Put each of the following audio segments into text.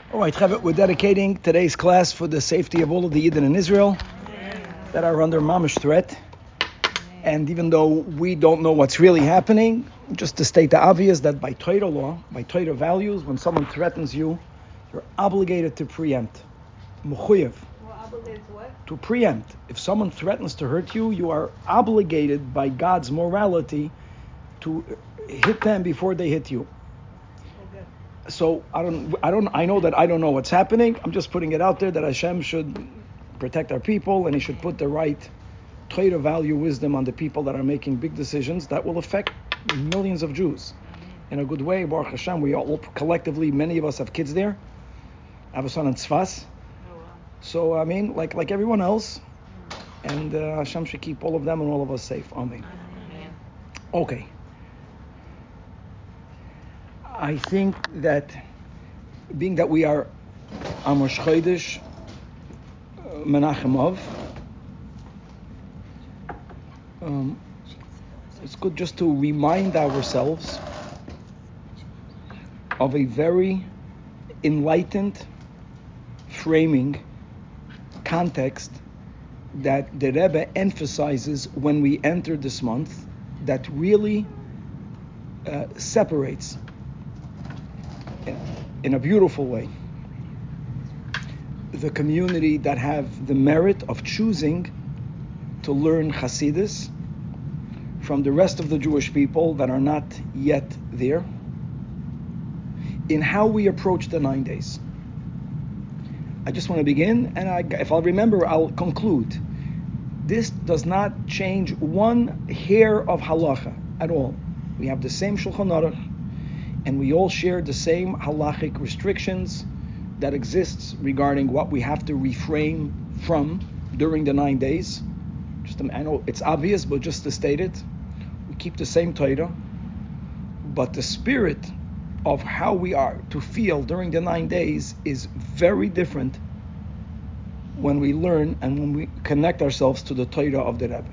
All right, Chavit, we're dedicating today's class for the safety of all of the Yidden in Israel that are under mamish threat. And even though we don't know what's really happening, just to state the obvious that by Torah law, by Torah values, when someone threatens you, you're obligated to preempt. Mechuyev. Obligated to what? To preempt. If someone threatens to hurt you, you are obligated by God's morality to hit them before they hit you. So I know that I don't know what's happening. I'm just putting it out there that Hashem should protect our people, and He should put the right Torah value wisdom on the people that are making big decisions that will affect millions of Jews in a good way. Baruch Hashem, we all collectively, many of us have kids there. I have a son in Tzfas. So I mean, like everyone else, and Hashem should keep all of them and all of us safe. Amen. Okay. I think that being that we are on Rosh Chodesh Menachem Av, it's good just to remind ourselves of a very enlightened framing context that the Rebbe emphasizes when we enter this month that really separates in a beautiful way the community that have the merit of choosing to learn Hasidus from the rest of the Jewish people that are not yet there in how we approach the 9 days. I just want to begin, and if I'll remember, I'll conclude. This does not change one hair of halacha at all. We have the same Shulchan Aruch, and we all share the same halachic restrictions that exists regarding what we have to refrain from during the 9 days. I know it's obvious, but just to state it, we keep the same Torah, but the spirit of how we are to feel during the 9 days is very different when we learn and when we connect ourselves to the Torah of the Rebbe.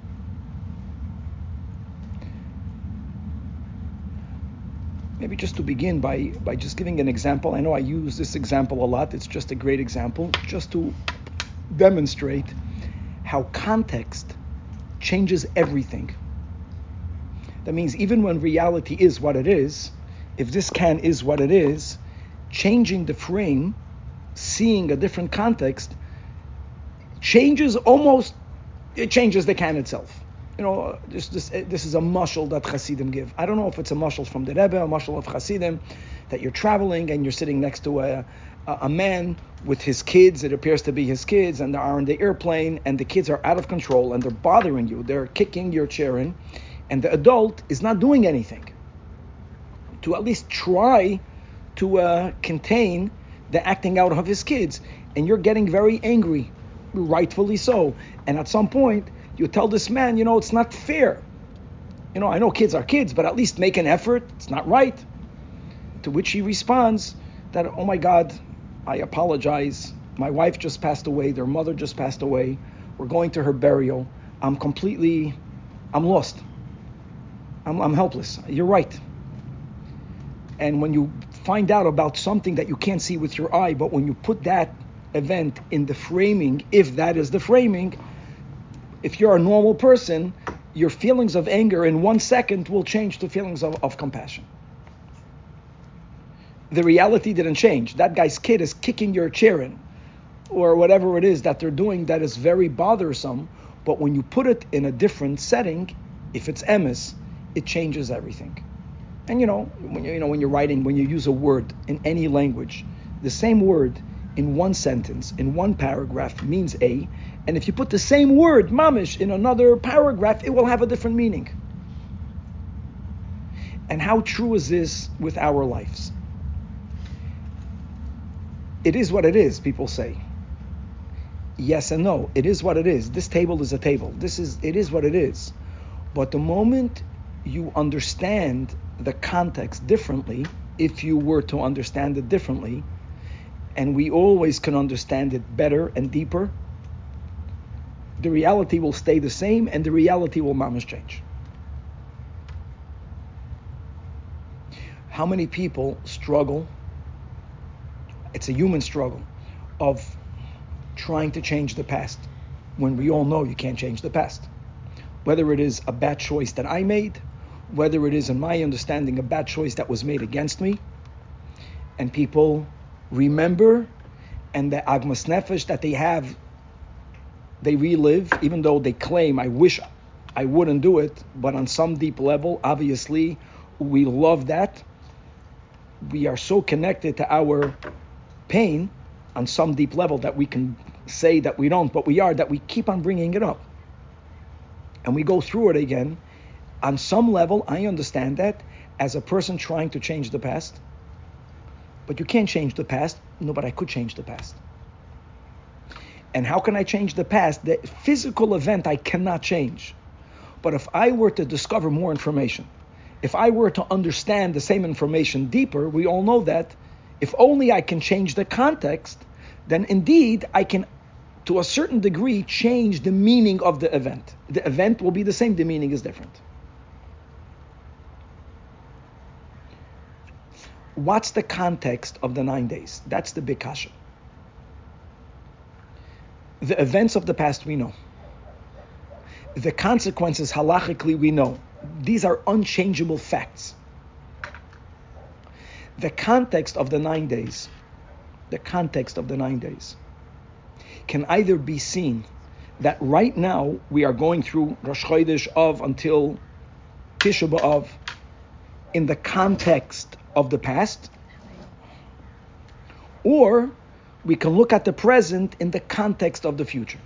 Maybe just to begin by just giving an example. I know I use this example a lot. It's just a great example, just to demonstrate how context changes everything. That means even when reality is what it is, if this can is what it is, changing the frame, seeing a different context, changes the can itself. You know, this is a mashal that Hasidim give. I don't know if it's a mashal from the Rebbe, a mashal of Hasidim, that you're traveling and you're sitting next to a man with his kids. It appears to be his kids, and they are in the airplane, and the kids are out of control, and they're bothering you. They're kicking your chair in, and the adult is not doing anything to at least try to contain the acting out of his kids. And you're getting very angry, rightfully so. And at some point, you tell this man, it's not fair. I know kids are kids, but at least make an effort. It's not right. To which he responds that, oh my God, I apologize. My wife just passed away. Their mother just passed away. We're going to her burial. I'm lost. I'm helpless. You're right. And when you find out about something that you can't see with your eye, but when you put that event in the framing, if that is the framing, if you're a normal person, your feelings of anger in 1 second will change to feelings of compassion. The reality didn't change. That guy's kid is kicking your chair in, or whatever it is that they're doing that is very bothersome. But when you put it in a different setting, if it's emes, it changes everything. And when you're writing, when you use a word in any language, the same word in one sentence, in one paragraph means A, and if you put the same word, mamish, in another paragraph, it will have a different meaning. And how true is this with our lives? It is what it is, people say. Yes and no. It is what it is. This table is a table. It is what it is. But the moment you understand the context differently, if you were to understand it differently, and we always can understand it better and deeper, the reality will stay the same and the reality will mamish change. How many people struggle It's a human struggle of trying to change the past when we all know you can't change the past. Whether it is a bad choice that I made, whether it is, in my understanding, a bad choice that was made against me, and people remember, and the agmas nefesh that they have, they relive, even though they claim, I wish I wouldn't do it, but on some deep level, obviously, we love that. We are so connected to our pain on some deep level that we can say that we don't, but we are, that we keep on bringing it up. And we go through it again. On some level, I understand that as a person trying to change the past. But you can't change the past. No, but I could change the past. And how can I change the past? The physical event I cannot change. But if I were to discover more information, if I were to understand the same information deeper, we all know that if only I can change the context, then indeed I can, to a certain degree, change the meaning of the event. The event will be the same, the meaning is different. What's the context of the 9 days? That's the big kasha. The events of the past we know. The consequences halachically we know. These are unchangeable facts. The context of the 9 days, can either be seen that right now we are going through Rosh Chodesh Av until Tisha B'Av in the context of the past, or we can look at the present in the context of the future.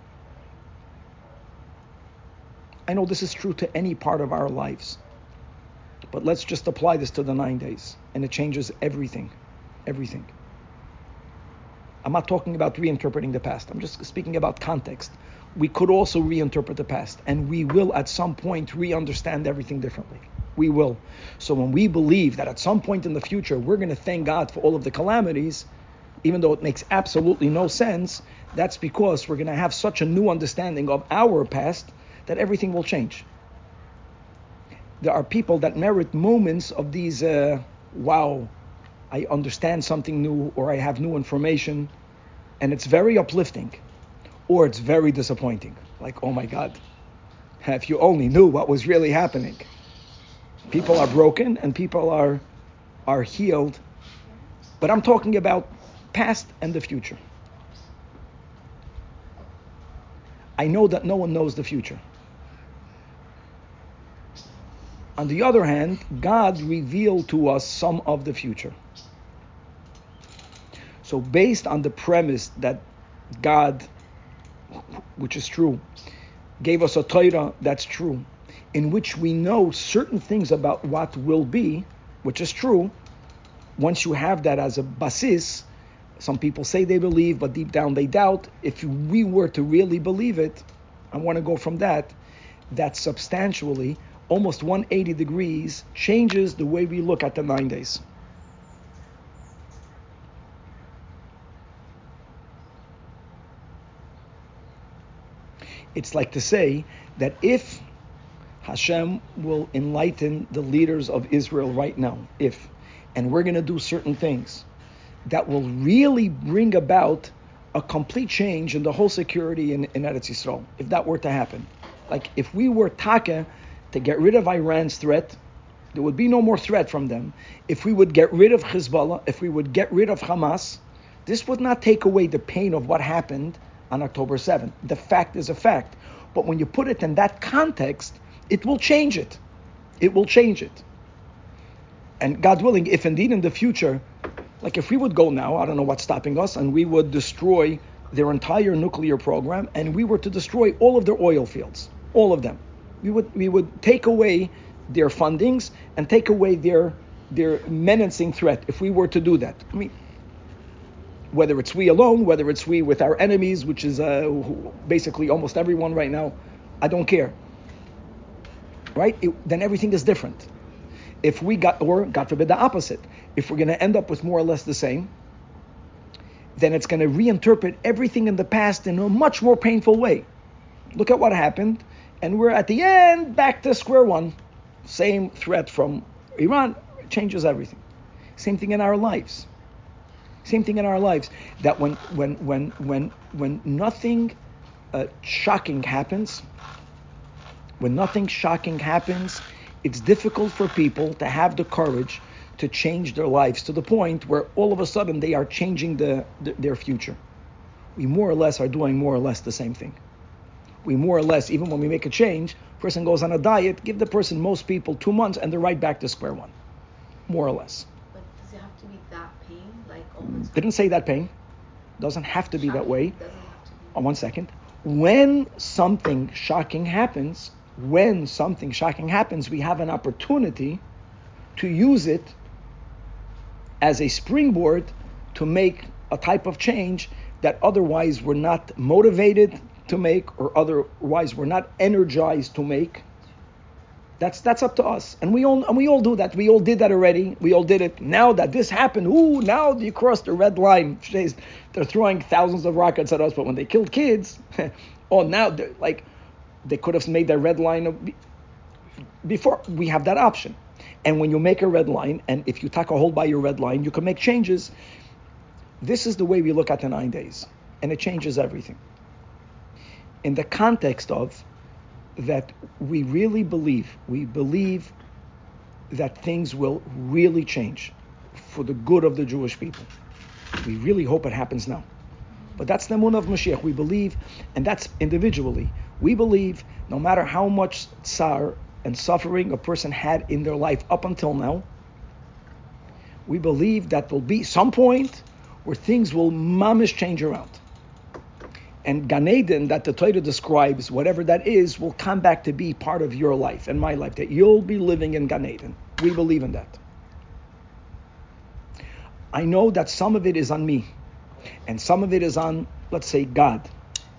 I know this is true to any part of our lives, but let's just apply this to the 9 days, and it changes everything. Everything. I'm not talking about reinterpreting the past. I'm just speaking about context. We could also reinterpret the past, and we will at some point re-understand everything differently. We will. So when we believe that at some point in the future we're going to thank God for all of the calamities, even though it makes absolutely no sense, that's because we're going to have such a new understanding of our past that everything will change. There are people that merit moments of these, wow, I understand something new, or I have new information, and it's very uplifting, or it's very disappointing. Like, oh my God, if you only knew what was really happening. People are broken and people are healed, but I'm talking about past and the future. I know that no one knows the future. On the other hand, God revealed to us some of the future. So based on the premise that God, which is true, gave us a Torah that's true, in which we know certain things about what will be, which is true, once you have that as a basis, some people say they believe, but deep down they doubt. If we were to really believe it, I want to go from that substantially, almost 180 degrees, changes the way we look at the 9 days. It's like to say that if Hashem will enlighten the leaders of Israel right now, and we're going to do certain things that will really bring about a complete change in the whole security in Eretz Yisrael, if that were to happen. Like if we were taka to get rid of Iran's threat, there would be no more threat from them. If we would get rid of Hezbollah, if we would get rid of Hamas, this would not take away the pain of what happened on October 7th. The fact is a fact. But when you put it in that context, it will change it. It will change it. And God willing, if indeed in the future, like if we would go now, I don't know what's stopping us, and we would destroy their entire nuclear program, and we were to destroy all of their oil fields, all of them. We would take away their fundings and take away their menacing threat if we were to do that. I mean, whether it's we alone, whether it's we with our enemies, which is basically almost everyone right now, I don't care. Right? Then everything is different. If we got, or God forbid the opposite, if we're going to end up with more or less the same, then it's going to reinterpret everything in the past in a much more painful way. Look at what happened, and we're at the end back to square one. Same threat from Iran changes everything. Same thing in our lives. Same thing in our lives. That when nothing shocking happens, it's difficult for people to have the courage to change their lives to the point where all of a sudden they are changing their future. We more or less are doing more or less the same thing. We more or less, even when we make a change, person goes on a diet, give the person, most people, 2 months, and they're right back to square one. More or less. But does it have to be that pain, like all the time? Didn't say that pain. Doesn't have to be that way. Doesn't have to be. 1 second. When something shocking happens, we have an opportunity to use it as a springboard to make a type of change that otherwise we're not motivated to make, or otherwise we're not energized to make. That's up to us, and we all do that. We all did that already. We all did it. Now that this happened, now you crossed the red line. They're throwing thousands of rockets at us, but when they killed kids, now they could have made that red line before. We have that option, and when you make a red line, and if you take a hold by your red line, you can make changes. This is the way we look at the 9 days, and it changes everything. In the context of that, we believe that things will really change for the good of the Jewish people. We really hope it happens now. But that's the emunah of Mashiach. We believe, and that's individually. We believe no matter how much tsar and suffering a person had in their life up until now, we believe that there'll be some point where things will mamish change around. And Gan Eden, that the Torah describes, whatever that is, will come back to be part of your life and my life, that you'll be living in Gan Eden. We believe in that. I know that some of it is on me, and some of it is on, let's say, God.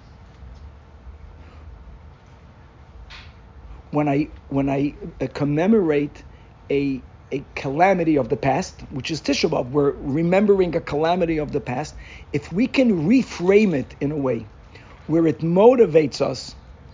When I commemorate a calamity of the past, which is Tisha B'Av, we're remembering a calamity of the past. If we can reframe it in a way where it motivates us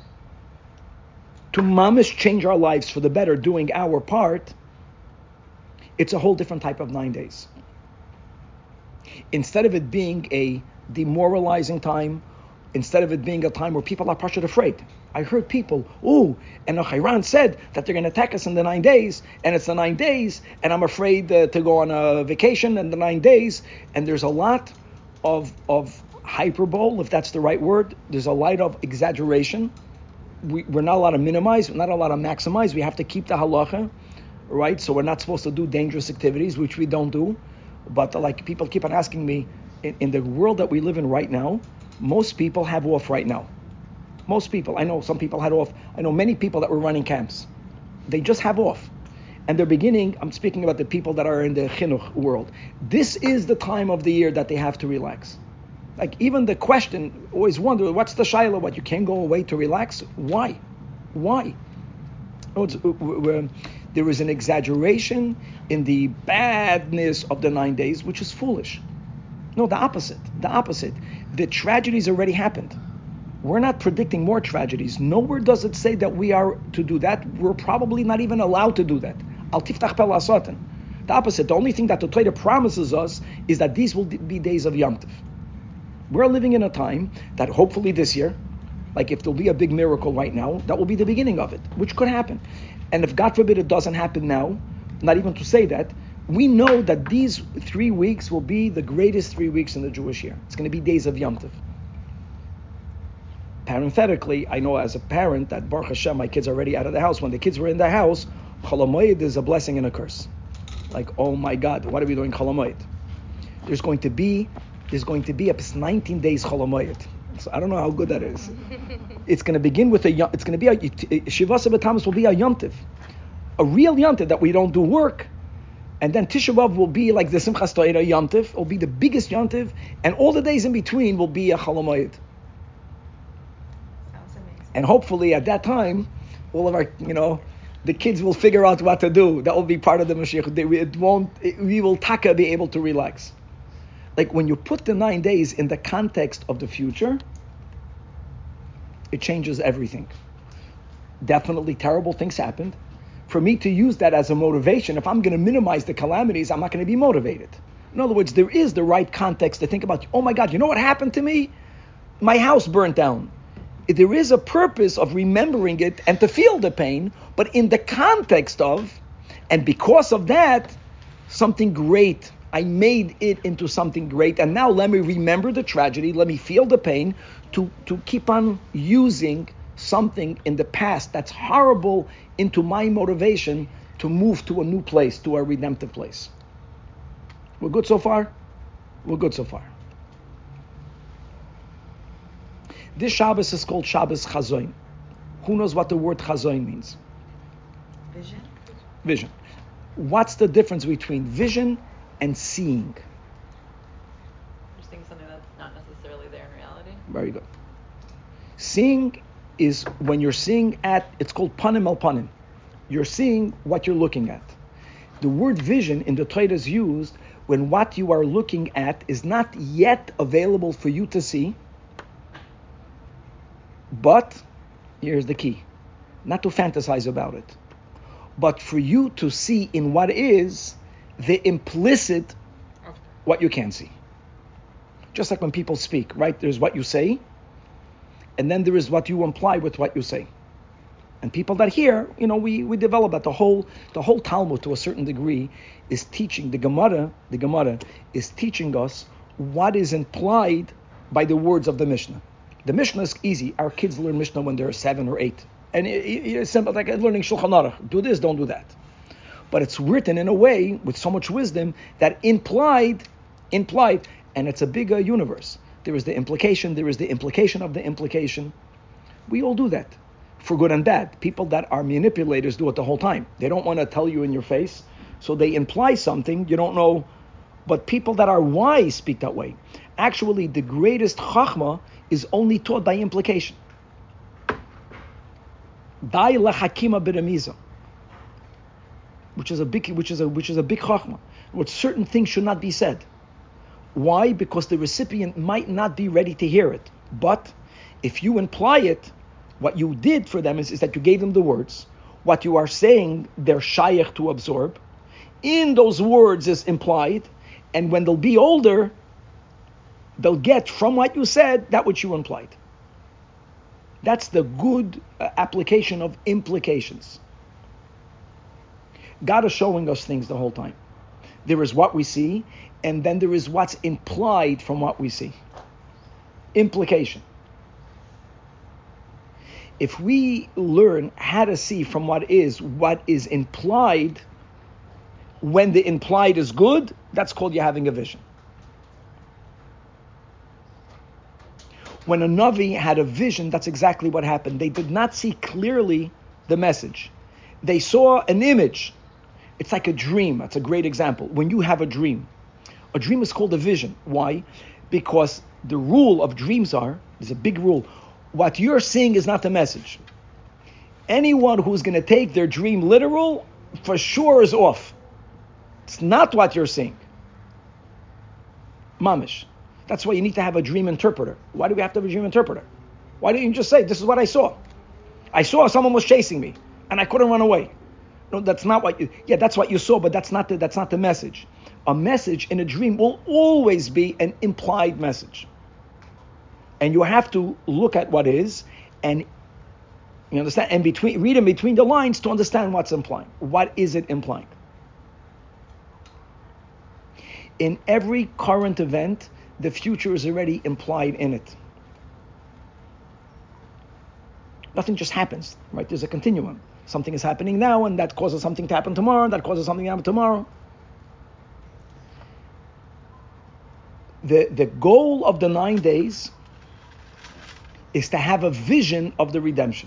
to mamish change our lives for the better, doing our part, it's a whole different type of 9 days. Instead of it being a demoralizing time, instead of it being a time where people are partially afraid. I heard people, and Iran said that they're going to attack us in the 9 days, and it's the 9 days, and I'm afraid to go on a vacation in the 9 days, and there's a lot of hyperbole, if that's the right word. There's a lot of exaggeration. We're not allowed to minimize, we're not allowed to maximize. We have to keep the halacha, right? So we're not supposed to do dangerous activities, which we don't do. But like people keep on asking me, in the world that we live in right now, most people have off right now. Most people. I know some people had off. I know many people that were running camps. They just have off. And they're beginning, I'm speaking about the people that are in the chinuch world. This is the time of the year that they have to relax. Like even the question, always wonder, what's the shayla? What, you can't go away to relax? Why? There is an exaggeration in the badness of the 9 days, which is foolish. No, the opposite. The tragedies already happened. We're not predicting more tragedies. Nowhere does it say that we are to do that. We're probably not even allowed to do that. Al tiftach pel asatan. The opposite. The only thing that the Torah promises us is that these will be days of Yom Tov. We're living in a time that hopefully this year, like if there'll be a big miracle right now, that will be the beginning of it, which could happen. And if God forbid it doesn't happen now, not even to say that, we know that these 3 weeks will be the greatest 3 weeks in the Jewish year. It's going to be days of Yom Tov. Parenthetically, I know as a parent that Baruch Hashem, my kids are already out of the house. When the kids were in the house, Chol Hamoed is a blessing and a curse. Like, oh my God, what are we doing Chol Hamoed? There's going to be up 19 days Chol Hamoed. So I don't know how good that is. It's going to begin with it's going to be Shivasa B'Tammuz will be a Yom Tov, a real Yom Tov that we don't do work. And then Tisha B'Av will be like the Simchas Torah Yom Tov, will be the biggest Yom Tov, and all the days in between will be a Chol Hamoed. Sounds amazing. And hopefully at that time, all of our, the kids will figure out what to do. That will be part of the Mashiach. We will be able to relax. Like when you put the 9 days in the context of the future, it changes everything. Definitely terrible things happened. For me to use that as a motivation, if I'm going to minimize the calamities, I'm not going to be motivated. In other words, there is the right context to think about, oh my God, you know what happened to me? My house burnt down. There is a purpose of remembering it and to feel the pain, but in the context of, and because of that, something great. I made it into something great, and now let me remember the tragedy, let me feel the pain, to keep on using something in the past that's horrible into my motivation to move to a new place, to a redemptive place. We're good so far? We're good so far. This Shabbos is called Shabbos Chazoin. Who knows what the word Chazoin means? Vision. Vision. What's the difference between vision and seeing? You're seeing something that's not necessarily there in reality. Very good. Seeing is when you're seeing it's called panim al panim. You're seeing what you're looking at. The word vision in the Torah is used when what you are looking at is not yet available for you to see, but here's the key, not to fantasize about it, but for you to see in what is the implicit, what you can see. Just like when people speak, right? There's what you say, and then there is what you imply with what you say. And people that hear, we develop that. The whole Talmud, to a certain degree, is teaching, the Gemara is teaching us what is implied by the words of the Mishnah. The Mishnah is easy. Our kids learn Mishnah when they're 7 or 8. And it's simple, like learning Shulchan Aruch. Do this, don't do that. But it's written in a way with so much wisdom that implied, and it's a bigger universe. There is the implication, there is the implication of the implication. We all do that, for good and bad. People that are manipulators do it the whole time. They don't want to tell you in your face, so they imply something you don't know. But people that are wise speak that way. Actually, the greatest chachma is only taught by implication. Dai lachakima b'remiza, which is a big chachma. What certain things should not be said. Why? Because the recipient might not be ready to hear it. But if you imply it, what you did for them is that you gave them the words. What you are saying, they're shaykh to absorb. In those words is implied, and when they'll be older, they'll get from what you said that which you implied. That's the good application of implications. God is showing us things the whole time. There is what we see, and then there is what's implied from what we see. Implication. If we learn how to see from what is implied, when the implied is good, that's called you having a vision. When a Navi had a vision, that's exactly what happened. They did not see clearly the message. They saw an image. It's like a dream. That's a great example. When you have a dream is called a vision. Why? Because the rule of dreams there's a big rule. What you're seeing is not the message. Anyone who's going to take their dream literal, for sure is off. It's not what you're seeing. Mamish. That's why you need to have a dream interpreter. Why do we have to have a dream interpreter? Why didn't you just say, this is what I saw? I saw someone was chasing me, and I couldn't run away. No, that's not what that's what you saw, but that's not the message. A message in a dream will always be an implied message. And you have to look at what is, and you understand, and read in between the lines to understand what's implying. What is it implying? In every current event, the future is already implied in it. Nothing just happens, right? There's a continuum. Something is happening now, and that causes something to happen tomorrow, that causes something to happen tomorrow. The goal of the 9 days is to have a vision of the redemption.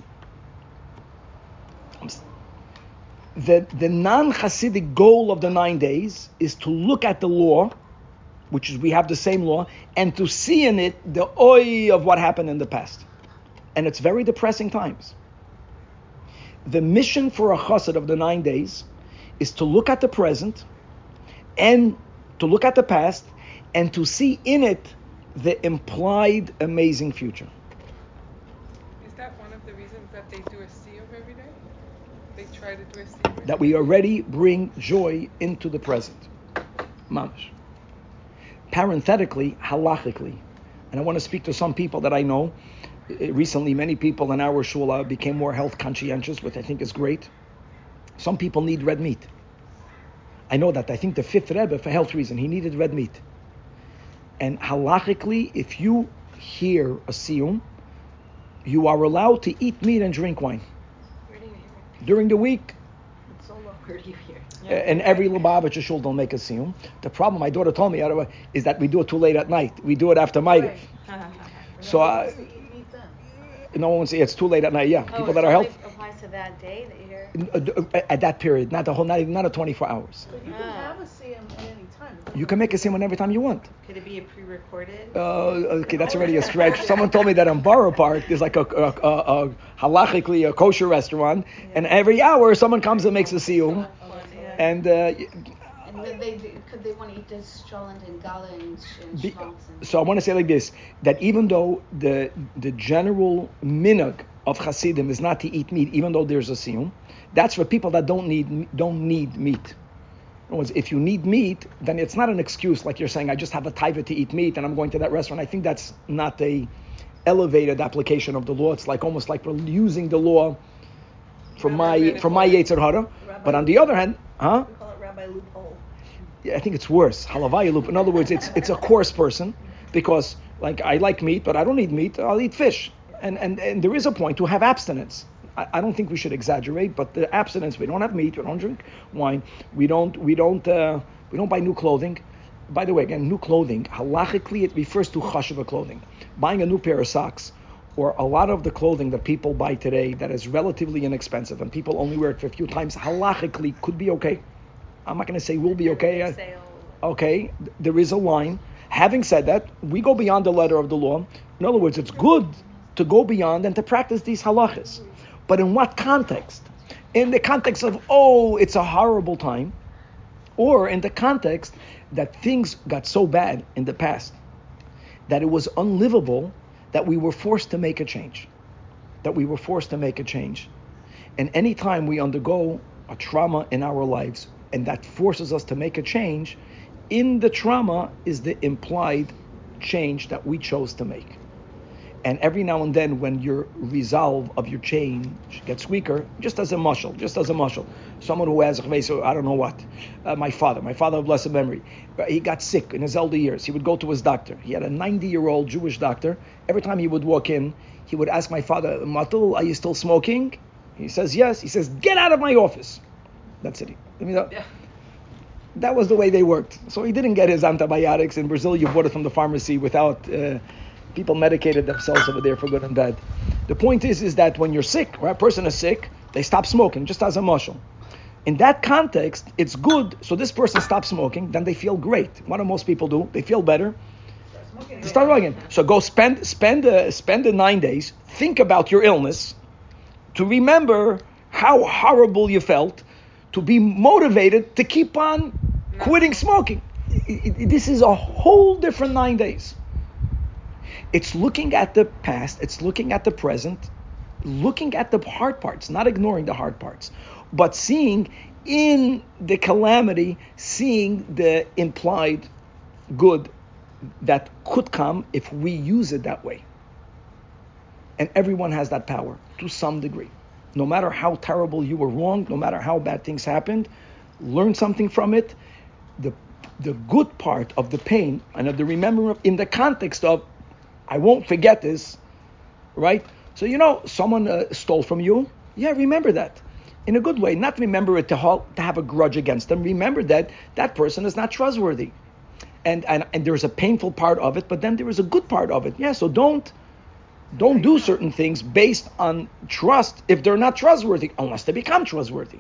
The non-Hasidic goal of the 9 days is to look at the law, which is we have the same law, and to see in it the oi of what happened in the past. And it's very depressing times. The mission for a chassid of the 9 days is to look at the present and to look at the past and to see in it the implied amazing future. Is that one of the reasons that they do a siyum every day? They try to do a siyum? That we already bring joy into the present. Mamash. parenthetically, halachically. And I want to speak to some people that I know. Recently, many people in our shul became more health conscientious, which I think is great. Some people need red meat. I know that. I think the fifth Rebbe, for health reason, he needed red meat. And halachically, if you hear a siyum, you are allowed to eat meat and drink wine. Where do you hear it? During the week, It's so low. Where do you hear it? and every Lubavitcher shul don't make a siyum. The problem, my daughter told me, is that we do it too late at night. We do it after Ma'ariv. So no one wants to. It's too late at night. Yeah, people that are healthy. Applies to that day that you're. At that period, not the whole, not a 24 hours. But you can have a siyum at any time. You can make a siyum every time you want. Could it be a pre-recorded? Okay, that's already a stretch. Someone told me that on Borough Park there's like a halachically a kosher restaurant, and every hour someone comes and makes a siyum, and. And then could they want to eat this sholent and gala and schmaltz? So I want to say like this, that even though the general minhag of Hasidim is not to eat meat, even though there's a siyum, that's for people that don't need meat. In other words, if you need meat, then it's not an excuse like you're saying, I just have a taiva to eat meat and I'm going to that restaurant. I think that's not a elevated application of the law. It's like almost like we're using the law for my Yetzer Hara. But on the other hand, We call it rabbi loophole. I think it's worse. Halavaya loop. In other words, it's a coarse person because like I like meat, but I don't eat meat. I'll eat fish. And there is a point to have abstinence. I don't think we should exaggerate, but the abstinence. We don't have meat. We don't drink wine. We don't buy new clothing. By the way, again, new clothing. Halachically, it refers to chashuva clothing. Buying a new pair of socks, or a lot of the clothing that people buy today that is relatively inexpensive and people only wear it for a few times. Halachically, could be okay. I'm not going to say we'll be okay. Okay, there is a line. Having said that, we go beyond the letter of the law. In other words, it's good to go beyond and to practice these halachas. But in what context? In the context of, it's a horrible time, or in the context that things got so bad in the past that it was unlivable that we were forced to make a change. And anytime we undergo a trauma in our lives, and that forces us to make a change, in the trauma is the implied change that we chose to make. And every now and then when your resolve of your change gets weaker, just as a muscle, someone who has, I don't know what, my father of blessed memory, he got sick in his elder years. He would go to his doctor. He had a 90-year-old Jewish doctor. Every time he would walk in, he would ask my father, Matul, are you still smoking? He says, yes. He says, get out of my office. That's it. That was the way they worked. So he didn't get his antibiotics. In Brazil, you bought it from the pharmacy without... people medicated themselves over there for good and bad. The point is that when you're sick, or a person is sick, they stop smoking, just as a muscle. In that context, it's good. So this person stops smoking, then they feel great. What do most people do? They feel better. They start again. So go spend the 9 days, think about your illness, to remember how horrible you felt, to be motivated to keep on quitting smoking. This is a whole different 9 days. It's looking at the past, it's looking at the present, looking at the hard parts, not ignoring the hard parts, but seeing in the calamity, seeing the implied good that could come if we use it that way. And everyone has that power to some degree. No matter how terrible you were wrong, no matter how bad things happened, learn something from it. The good part of the pain and of the remembering in the context of I won't forget this, right? So, someone stole from you. Yeah, remember that. In a good way. Not remember it to have a grudge against them. Remember that person is not trustworthy. And there's a painful part of it, but then there is a good part of it. Yeah, so don't do certain things based on trust if they're not trustworthy, unless they become trustworthy.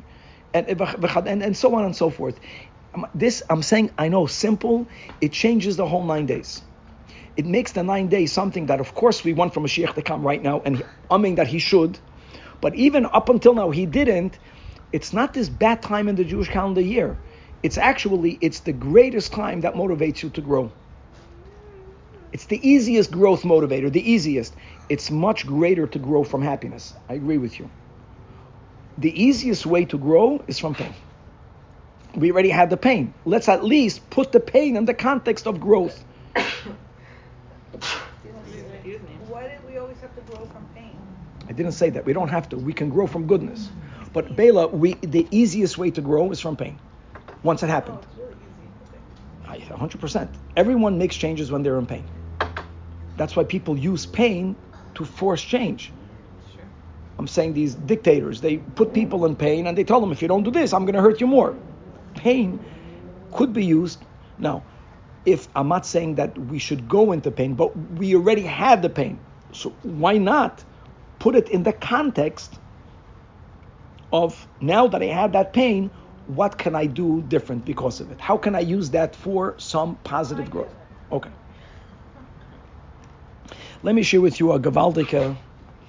And so on and so forth. This, I'm saying, I know, simple. It changes the whole 9 days. It makes the 9 days something that, of course, we want from Mashiach to come right now, and that he should. But even up until now, he didn't. It's not this bad time in the Jewish calendar year. It's the greatest time that motivates you to grow. It's the easiest growth motivator, the easiest. It's much greater to grow from happiness. I agree with you. The easiest way to grow is from pain. We already had the pain. Let's at least put the pain in the context of growth. Excuse me. Why did we always have to grow from pain? I didn't say that. We don't have to. We can grow from goodness. But Bela, the easiest way to grow is from pain. Once it happened. Oh, it's really easy. Okay. 100%. Everyone makes changes when they're in pain. That's why people use pain to force change. Sure. I'm saying these dictators, they put people in pain and they tell them, if you don't do this, I'm going to hurt you more. Pain could be used. Now, if I'm not saying that we should go into pain, but we already had the pain. So why not put it in the context of, now that I had that pain, what can I do different because of it? How can I use that for some positive growth? Okay. Let me share with you a gewaldige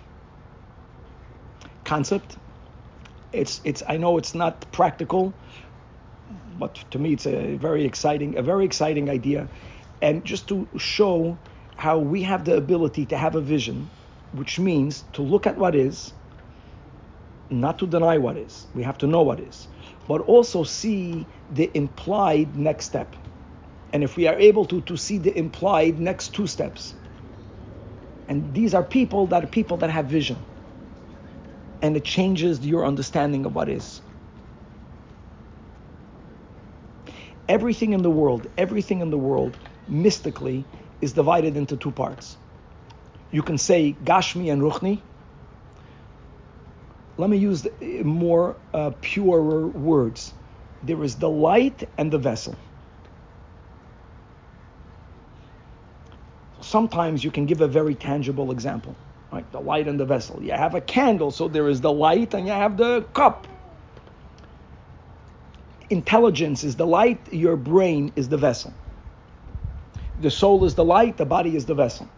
concept. It's. I know it's not practical, but to me it's a very exciting idea. And just to show how we have the ability to have a vision, which means to look at what is, not to deny what is. We have to know what is, but also see the implied next step. And if we are able to see the implied next two steps, and these are people that have vision, and it changes your understanding of what is. Everything in the world, mystically, is divided into two parts. You can say Gashmi and Ruchni. Let me use more purer words. There is the light and the vessel. Sometimes you can give a very tangible example, right? The light and the vessel. You have a candle, so there is the light, and you have the cup. Intelligence is the light, your brain is the vessel. The soul is the light, the body is the vessel.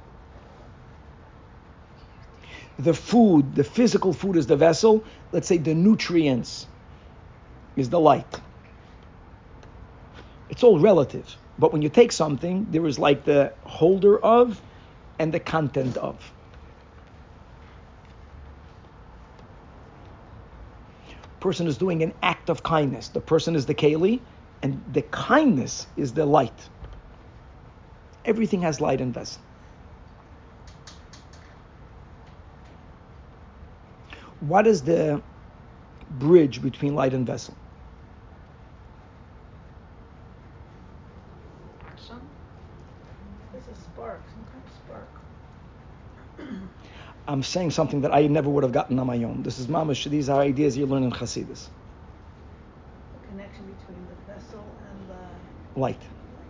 The food, the physical food is the vessel. Let's say the nutrients is the light. It's all relative. But when you take something, there is like the holder of and the content of. Person is doing an act of kindness. The person is the keli, and the kindness is the light. Everything has light and vessel. What is the bridge between light and vessel? Action. There's a spark, some kind of spark. I'm saying something that I never would have gotten on my own. This is mamash. These are ideas you learn in Hasidus. The connection between the vessel and the Light.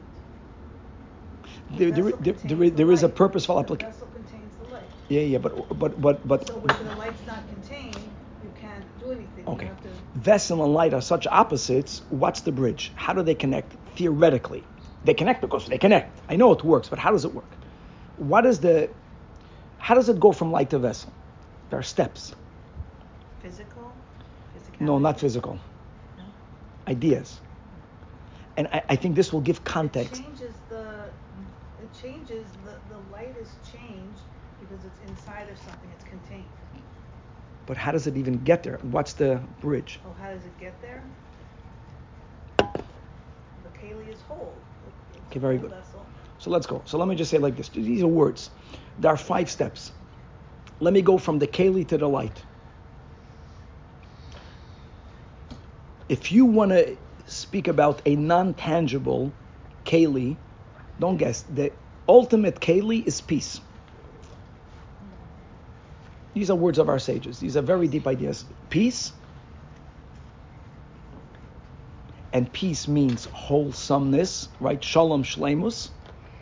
The There is a light. purposeful The application. vessel contains the light. Yeah, but. So if the light's not contained, you can't do anything. Okay. You have to. Vessel and light are such opposites. What's the bridge? How do they connect? Theoretically, they connect because they connect. I know it works, but how does it work? How does it go from light to vessel? There are steps. Physical? No, not physical. No? Ideas. And I think this will give context. The light is changed because it's inside of something, it's contained. But how does it even get there? What's the bridge? Oh, how does it get there? The keli is whole. It's Okay, very whole good. Vessel. So let's go. So let me just say like this. These are words. There are 5 steps. Let me go from the keli to the light. If you want to speak about a non-tangible keli, don't guess. The ultimate keli is peace. These are words of our sages. These are very deep ideas. Peace. And peace means wholesomeness, right? Shalom shleimus.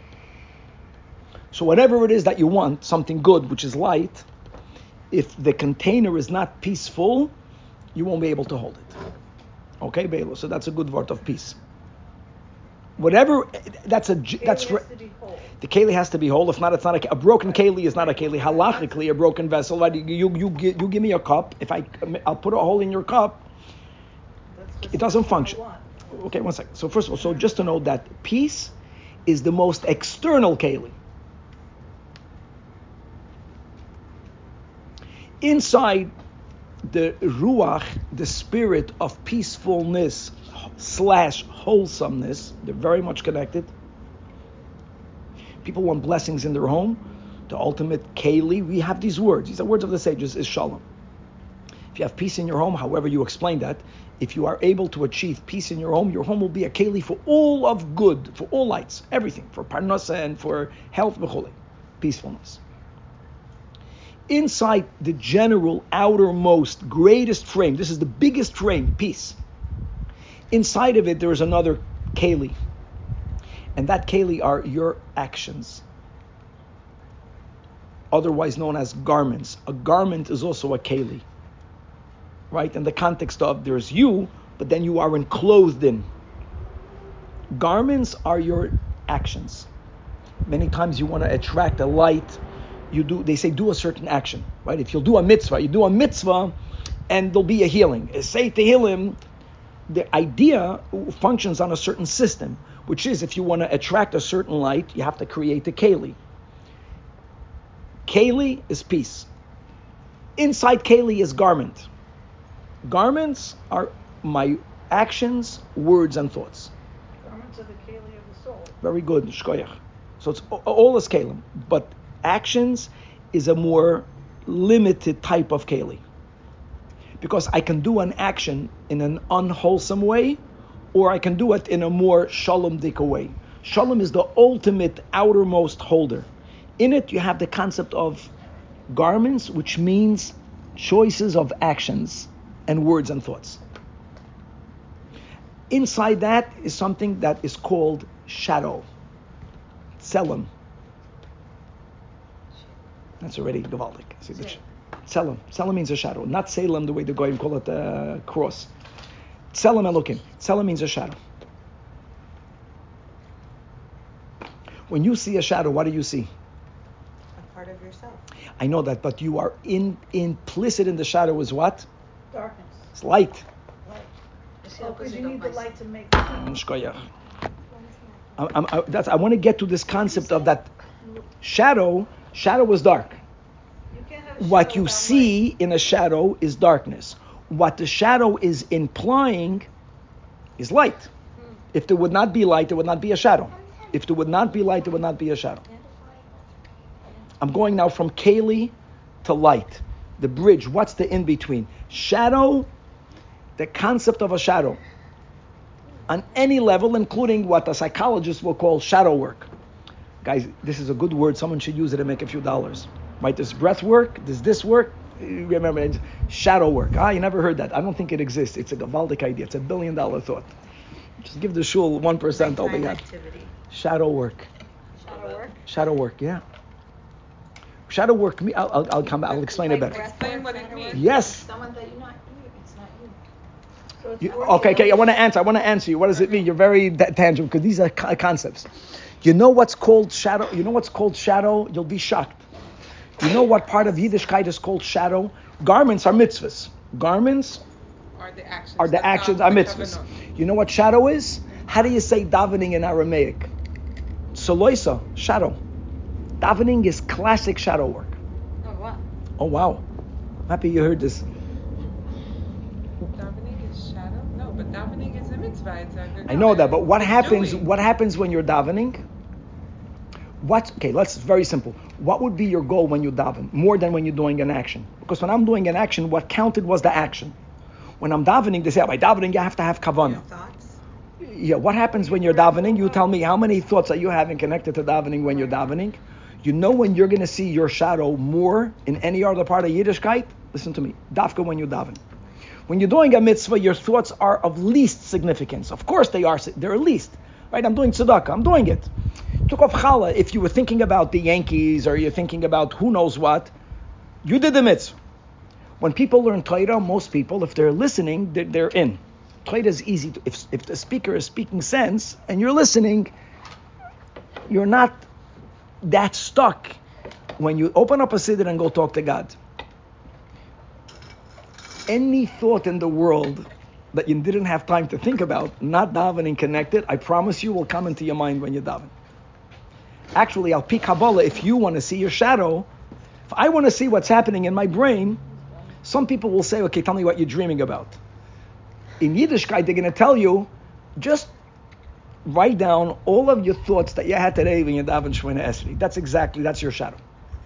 So whatever it is that you want, something good, which is light, if the container is not peaceful, you won't be able to hold it. Okay, Bela? So that's a good word of peace. Whatever, that's has to be whole. The keli has to be whole. If not, it's not a broken keli is not a keli. Halachically, a broken vessel. Right? You give me a cup. If I'll put a hole in your cup, it doesn't function. Okay, one second. So first of all, so just to know that peace is the most external keli. Inside, the ruach, the spirit of peacefulness / wholesomeness, they're very much connected. People want blessings in their home. The ultimate keli, we have these words. These are words of the sages, is shalom. If you have peace in your home, however you explain that, if you are able to achieve peace in your home will be a keli for all of good, for all lights, everything, for parnasa and for health, peacefulness. Inside the general, outermost, greatest frame, this is the biggest frame, peace. Inside of it, there is another keli. And that keli are your actions, otherwise known as garments. A garment is also a keli, right? In the context of there's you, but then you are enclosed in. Garments are your actions. Many times you want to attract a light. They say do a certain action, right? If you'll do a mitzvah, and there'll be a healing. Say Tehillim, the idea functions on a certain system, which is if you want to attract a certain light, you have to create a keli. Keli is peace. Inside keli is garment. Garments are my actions, words, and thoughts. Garments are the keli of the soul. Very good, shkoyach. So it's all is kelim, but actions is a more limited type of keli. Because I can do an action in an unwholesome way, or I can do it in a more shalom-dika way. Shalom is the ultimate outermost holder. In it, you have the concept of garments, which means choices of actions and words and thoughts. Inside that is something that is called shadow. Tselem. That's already gewaldig. See the Tselem. Tselem means a shadow. Not Salem, the way the Goyim call it a cross. Tselem Elokim. Tselem means a shadow. When you see a shadow, what do you see? A part of yourself. I know that, but you are implicit in the shadow is what? Darkness. It's light. Light. It's the Oh, because opposite you of need the my- light to make the I want to get to this concept of that shadow. Shadow is dark. You can't have a What shadow you without see light. in a shadow is darkness. What the shadow is implying is light. If there would not be light, there would not be a shadow. If there would not be light, there would not be a shadow. I'm going now from keli to light. The bridge, what's the in-between? Shadow, the concept of a shadow. On any level, including what a psychologist will call shadow work. Guys, this is a good word. Someone should use it and make a few dollars. Right? There's breath work. There's this work. Remember, it's shadow work. You never heard that. I don't think it exists. It's a gavaldic idea. It's $1 billion thought. Just give the shul 1% all they got. Activity. Shadow work. Shadow work. Shadow work, yeah. Shadow work. I'll come back. I'll explain it better. Explain what it means. Yes. Someone that you're not you. It's not you. So it's Okay. I want to answer you. What does it mean? You're very tangible because these are concepts. You know what's called shadow? You'll be shocked. You know what part of Yiddishkeit is called shadow? Garments are mitzvahs. Garments Are the actions. are mitzvahs. You know what shadow is? How do you say davening in Aramaic? Soloisa, shadow. Davening is classic shadow work. Oh wow. Oh wow. I'm happy you heard this. Davening is shadow? No, but davening is a mitzvah. It's a I know that, but what it's happens? doing. What happens when you're davening? Let's very simple. What would be your goal when you daven, more than when you're doing an action? Because when I'm doing an action, what counted was the action. When I'm davening, they say by davening you have to have kavanah. Your thoughts. Yeah. What happens when you're davening? You tell me how many thoughts are you having connected to davening when you're davening? You know when you're going to see your shadow more in any other part of Yiddishkeit? Listen to me. Dafka when you daven. When you're doing a mitzvah, your thoughts are of least significance. Of course they are. They're least. Right? I'm doing tzedakah. I'm doing it. Took off challah. If you were thinking about the Yankees or you're thinking about who knows what, you did the mitzvah. When people learn Torah, most people, if they're listening, they're in. Torah is easy. If the speaker is speaking sense and you're listening, you're not that stuck when you open up a siddur and go talk to God. Any thought in the world that you didn't have time to think about, not davening connected, I promise you will come into your mind when you daven. Actually, Al-Pi Kabbalah, if you want to see your shadow, if I want to see what's happening in my brain, Some people will say, okay, tell me what you're dreaming about. In Yiddishkeit, they're going to tell you, just write down all of your thoughts that you had today when you daven Shemona Esrei. That's your shadow.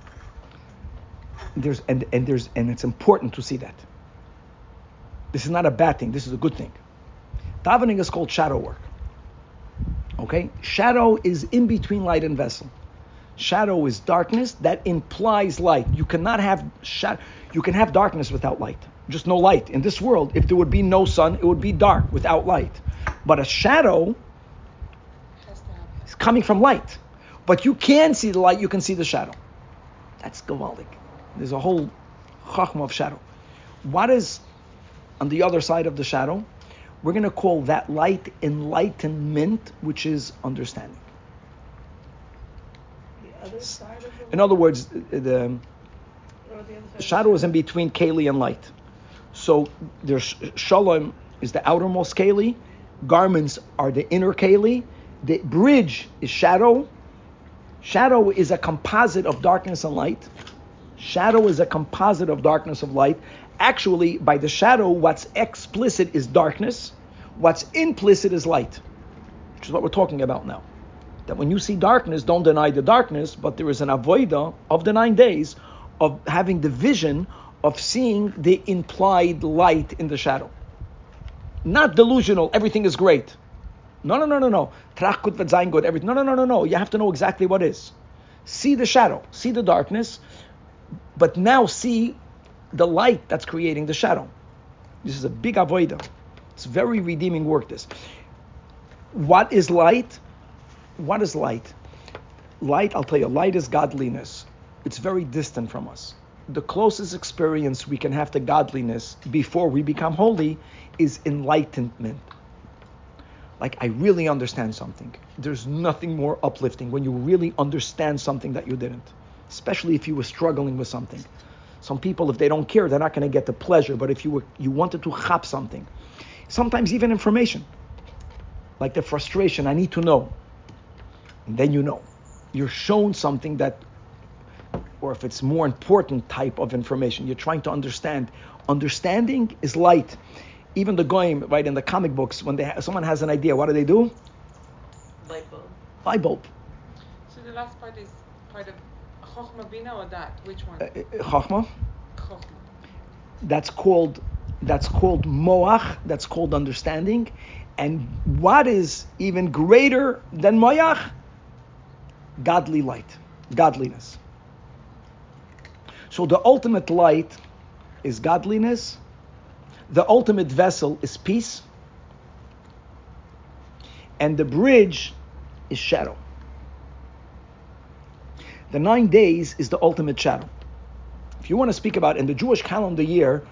And it's important to see that. This is not a bad thing. This is a good thing. Davening is called shadow work. Okay? Shadow is in between light and vessel. Shadow is darkness that implies light. You cannot have you can have darkness without light. Just no light. In this world, if there would be no sun, it would be dark without light. But a shadow is coming from light. But you can see the light, you can see the shadow. That's gewaldig. There's a whole chachma of shadow. What is on the other side of the shadow? We're going to call that light enlightenment, which is understanding. The other side of the In other words, the or the other side shadow is in between keli and light. So there's shalom is the outermost keli, garments are the inner keli, the bridge is shadow. Shadow is a composite of darkness and light. Shadow is a composite of darkness and light. Actually, by the shadow, what's explicit is darkness. What's implicit is light, which is what we're talking about now. That when you see darkness, don't deny the darkness, but there is an avoida of the 9 days of having the vision of seeing the implied light in the shadow. Not delusional, everything is great. No. Trach gut wird sein gut, everything. No. You have to know exactly what is. See the shadow, see the darkness, but now see the light that's creating the shadow. This is a big avoida. It's very redeeming work, this. What is light? What is light? Light, I'll tell you, light is godliness. It's very distant from us. The closest experience we can have to godliness before we become holy is enlightenment. Like, I really understand something. There's nothing more uplifting when you really understand something that you didn't. Especially if you were struggling with something. Some people, if they don't care, they're not going to get the pleasure. But if you wanted to chap something, sometimes even information, like the frustration, I need to know. And then you know. You're shown something that, or if it's more important type of information, you're trying to understand. Understanding is light. Even the goyim, right, in the comic books, when someone has an idea, what do? Light bulb. Light bulb. So the last part is part of Chochmah Bina or that? Which one? Chochmah. Chochmah. That's called moach. That's called understanding. And what is even greater than moach? Godly light, godliness. So the ultimate light is godliness. The ultimate vessel is peace. And the bridge is shadow. The 9 days is the ultimate shadow. If you want to speak about in the Jewish calendar year,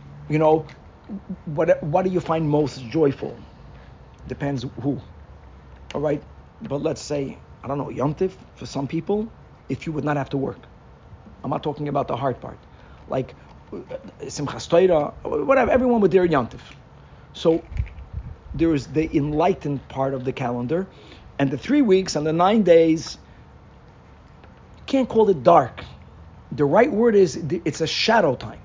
what do you find most joyful? Depends who. All right? But let's say, I don't know, Yom Tiv, for some people, if you would not have to work. I'm not talking about the hard part. Like, Simchas Torah, whatever, everyone with their Yom Tiv. So, there is the enlightened part of the calendar, and the 3 weeks and the 9 days, you can't call it dark. The right word is, it's a shadow time.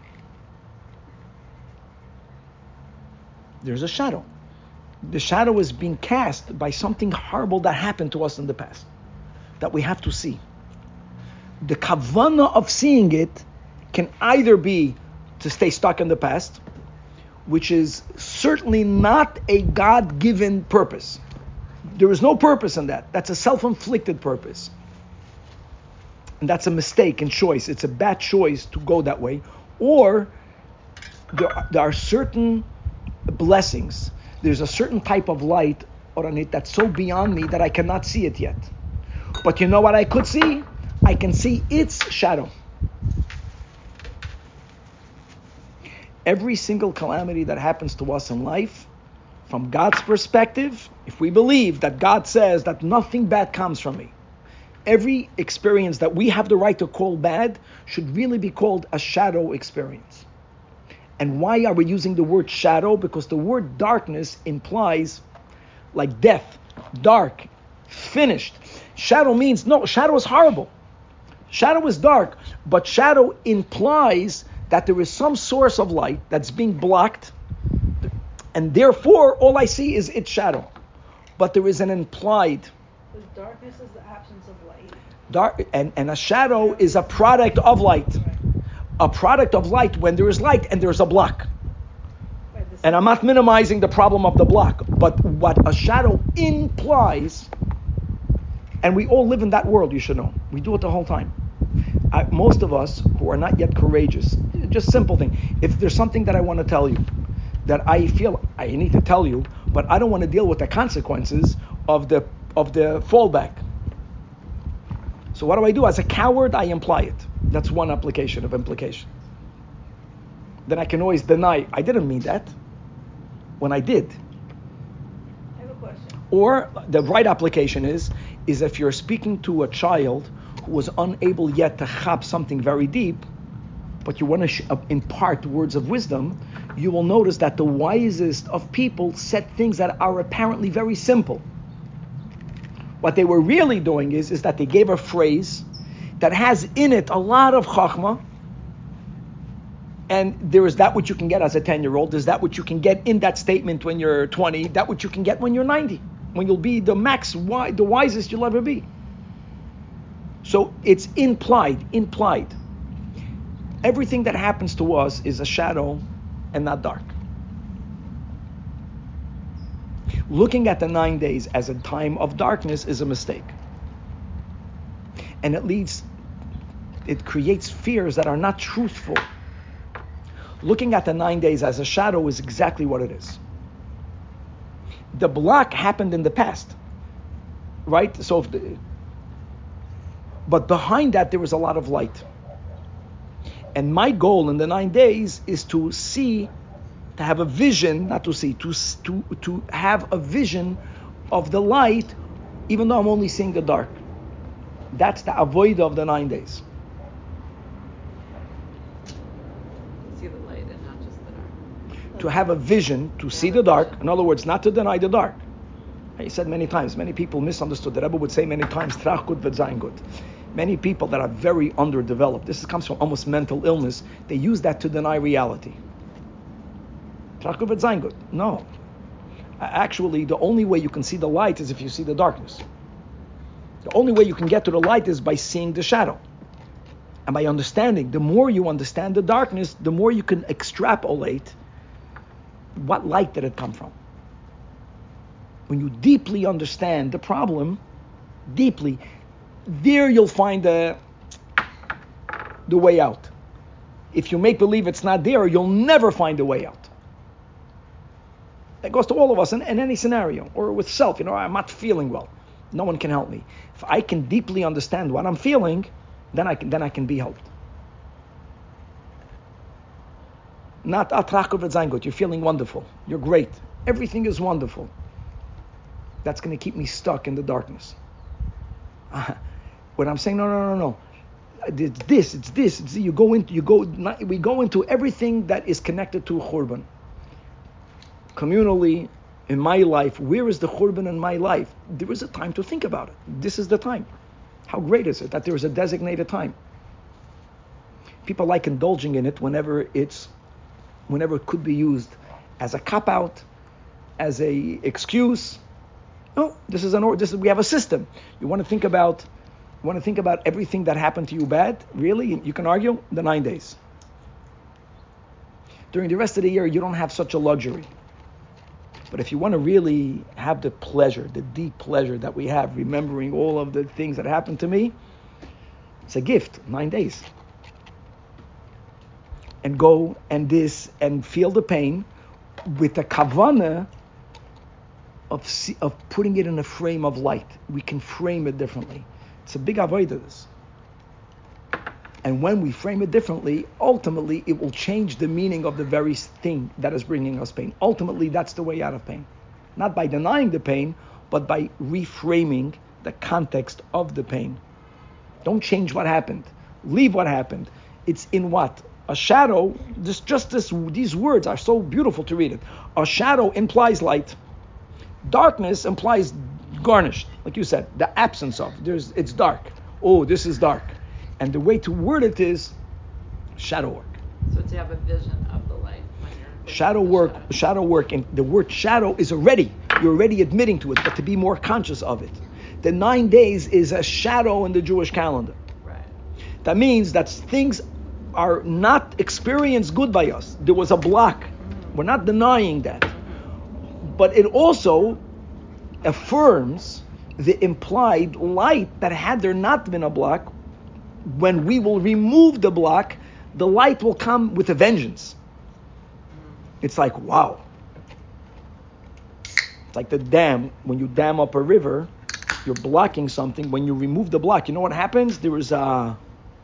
There's a shadow. The shadow is being cast by something horrible that happened to us in the past, that we have to see. The kavanah of seeing it can either be to stay stuck in the past, which is certainly not a God-given purpose. There is no purpose in that. That's a self-inflicted purpose. And that's a mistake in choice. It's a bad choice to go that way. Or there are certain blessings. There's a certain type of light that's so beyond me that I cannot see it yet. But you know what I could see? I can see its shadow. Every single calamity that happens to us in life, from God's perspective, if we believe that God says that nothing bad comes from me, every experience that we have the right to call bad should really be called a shadow experience. And why are we using the word shadow? Because the word darkness implies like death, dark, finished. Shadow means, no, shadow is horrible. Shadow is dark, but shadow implies that there is some source of light that's being blocked, and therefore all I see is its shadow. But there is an implied Because darkness is the absence of light. dark, and a shadow is a product of light. Right. A product of light when there is light and there's a block. Right. And I'm not minimizing the problem of the block, but what a shadow implies, and we all live in that world, you should know. We do it the whole time. Most of us who are not yet courageous, just simple thing. If there's something that I want to tell you, that I feel I need to tell you, but I don't want to deal with the consequences of the fallback. So what do? As a coward, I imply it. That's one application of implication. Then I can always deny, I didn't mean that, when I did. I have a question. Or the right application is if you're speaking to a child who was unable yet to chap something very deep, but you want to impart words of wisdom, you will notice that the wisest of people said things that are apparently very simple. What they were really doing is that they gave a phrase that has in it a lot of chachma, and there is that which you can get as a 10-year-old, there's that which you can get in that statement when you're 20, that which you can get when you're 90, when you'll be the the wisest you'll ever be. So it's implied. Everything that happens to us is a shadow and not dark. Looking at the 9 days as a time of darkness is a mistake. And it creates fears that are not truthful. Looking at the 9 days as a shadow is exactly what it is. The block happened in the past, right? But behind that there was a lot of light. And my goal in the 9 days is to have a vision, not to see, to have a vision of the light, even though I'm only seeing the dark. That's the avoid of the 9 days. See the light and not just the dark. To have a vision, to see the dark. In other words, not to deny the dark. He said many times, many people misunderstood. The Rebbe would say many times, trach gut v'zayin gut. Many people that are very underdeveloped, this comes from almost mental illness, they use that to deny reality. Trach gut v'zayin gut. No. Actually, the only way you can see the light is if you see the darkness. The only way you can get to the light is by seeing the shadow. And by understanding. The more you understand the darkness, the more you can extrapolate what light did it come from. When you deeply understand the problem, deeply, there you'll find the way out. If you make believe it's not there, you'll never find a way out. That goes to all of us in any scenario, or with self. I'm not feeling well. No one can help me. If I can deeply understand what I'm feeling, then I can be helped. Not you're feeling wonderful. You're great. Everything is wonderful. That's going to keep me stuck in the darkness. When I'm saying no. It's this. We go into everything that is connected to Churban. Communally, in my life, where is the Churban in my life? There is a time to think about it. This is the time. How great is it that there is a designated time? People like indulging in it whenever it could be used as a cop-out, as a excuse. No, we have a system. You want to think about everything that happened to you bad? Really? You can argue the 9 days. During the rest of the year, you don't have such a luxury. But if you want to really have the pleasure, the deep pleasure that we have, remembering all of the things that happened to me, it's a gift, 9 days. And go and feel the pain with the kavanah of putting it in a frame of light. We can frame it differently. It's a big avodah this. And when we frame it differently, ultimately it will change the meaning of the very thing that is bringing us pain. Ultimately, that's the way out of pain. Not by denying the pain, but by reframing the context of the pain. Don't change what happened. Leave what happened. It's in what? A shadow, these words are so beautiful to read it. A shadow implies light. Darkness implies garnished, like you said, the absence of. It's dark. Oh, this is dark. And the way to word it is shadow work. So to have a vision of the light when you're looking Shadow at the work, shadow. shadow work, and the word shadow is you're already admitting to it, but to be more conscious of it. The 9 days is a shadow in the Jewish calendar. Right. That means that things are not experienced good by us. There was a block. We're not denying that. But it also affirms the implied light that had there not been a block, when we will remove the block, the light will come with a vengeance. It's like, wow. It's like the dam. When you dam up a river, you're blocking something. When you remove the block, you know what happens? There is a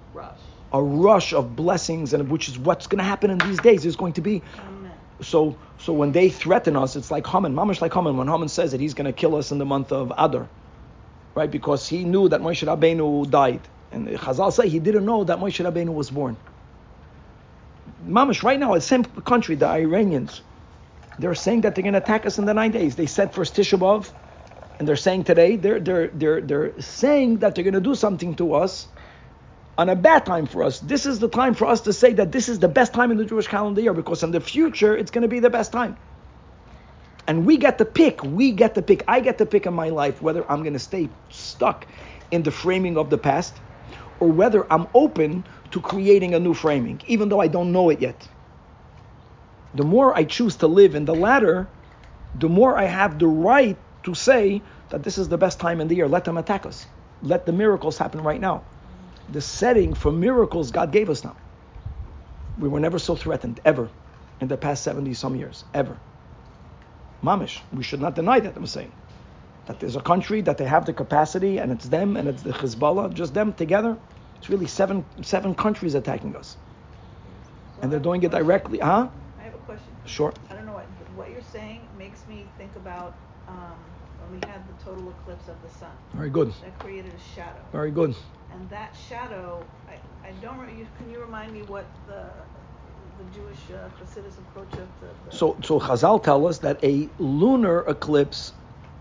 rush of blessings, and which is what's going to happen in these days. There's going to be. So when they threaten us, it's like Haman, mamash like Haman. When Haman says that he's going to kill us in the month of Adar, right? Because he knew that Moshe Rabbeinu died. And Chazal say he didn't know that Moshe Rabbeinu was born. Mamash, right now, the same country, the Iranians, they're saying that they're going to attack us in the 9 days. They said first Tisha B'Av, and they're saying today they're saying that they're going to do something to us on a bad time for us. This is the time for us to say that this is the best time in the Jewish calendar year, because in the future it's going to be the best time. And we get to pick. I get to pick in my life whether I'm going to stay stuck in the framing of the past, or whether I'm open to creating a new framing, even though I don't know it yet. The more I choose to live in the latter, the more I have the right to say that this is the best time in the year. Let them attack us. Let the miracles happen right now. The setting for miracles God gave us now. We were never so threatened, ever, in the past 70 some years, ever. Mamish, we should not deny that, I'm saying. That there's a country that they have the capacity, and it's them, and it's the Hezbollah, just them together. It's really seven countries attacking us. And they're doing it directly. Huh? I have a question. Sure. I don't know what you're saying makes me think about when we had the total eclipse of the sun. Very good. That created a shadow. Very good. And that shadow, I don't. Can you remind me what the Jewish Hasidus approach of the So Chazal tell us that a lunar eclipse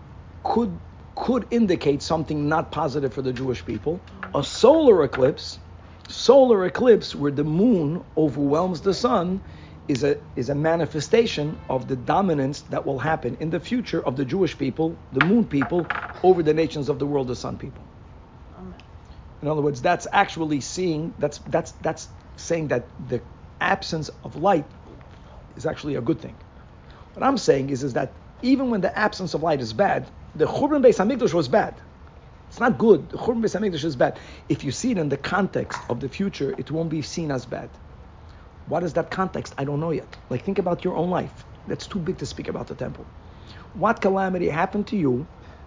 could indicate something not positive for the Jewish people. A solar eclipse where the moon overwhelms the sun, is a manifestation of the dominance that will happen in the future of the Jewish people, the moon people, over the nations of the world, the sun people. In other words, that's actually seeing, that's saying that the absence of light is actually a good thing. What I'm saying is that even when the absence of light is bad, the Churban Beis Hamikdash was bad. It's not good. The Churban Beis Hamikdash is bad. If you see it in the context of the future, it won't be seen as bad. What is that context? I don't know yet. Like, think about your own life. That's too big to speak about the temple. What calamity happened to you